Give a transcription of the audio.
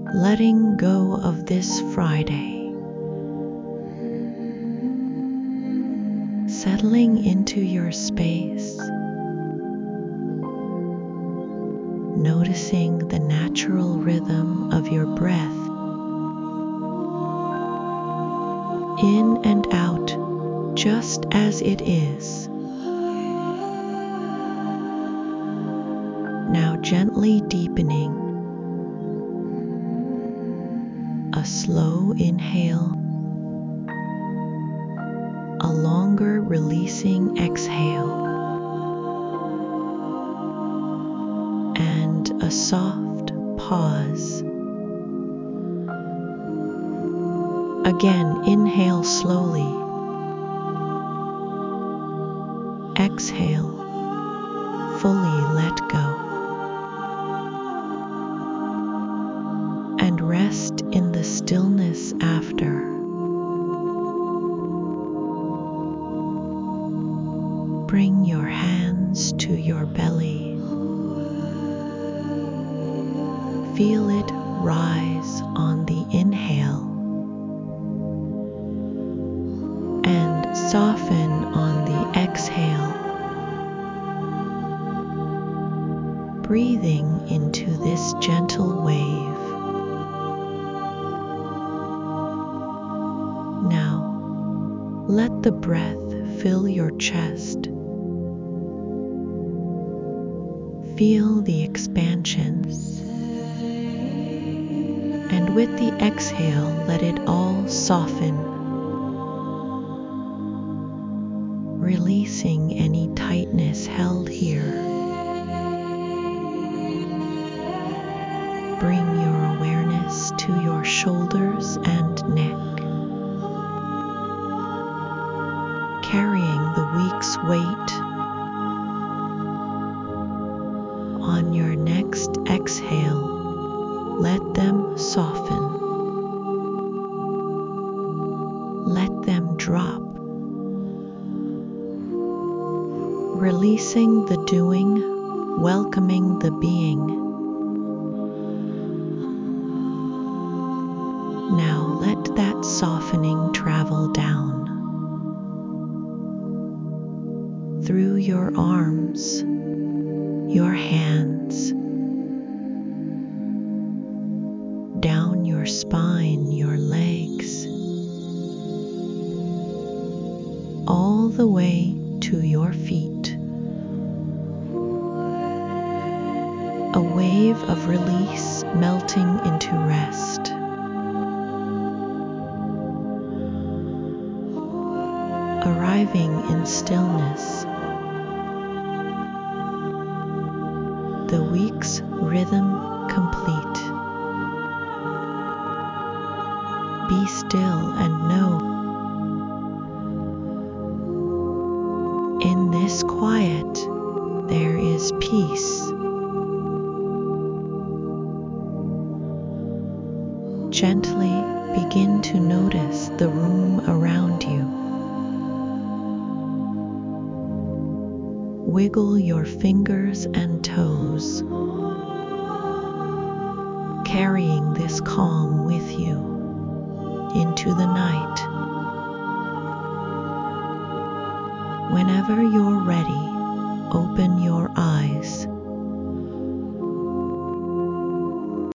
letting go of this Friday, settling into your space, noticing the natural rhythm of your breath in and out, just as it is. Now gently deepening, a slow inhale, a longer releasing exhale, and a soft pause. Again, inhale slowly, exhale, fully let go, and rest in the stillness after. Bring your hands to your belly. Feel it rise on the inhale and soften on the exhale. Breathing into this gentle wave. Now, let the breath fill your chest. Feel the expansion, and with the exhale, let it all soften, releasing any tightness held here. Bring your awareness to your shoulders and neck, carrying the week's weight. On your next exhale, let them soften. Let them drop, releasing the doing, welcoming the being. Now let that softening travel down through your arms, your hands, down your spine, your legs, all the way to your feet. A wave of release melting into rest. Arriving in stillness. The week's rhythm complete. Be still and know, in this quiet there is peace. Gently begin to notice the room around you. Wiggle your fingers and toes, carrying this calm with you into the night. Whenever you're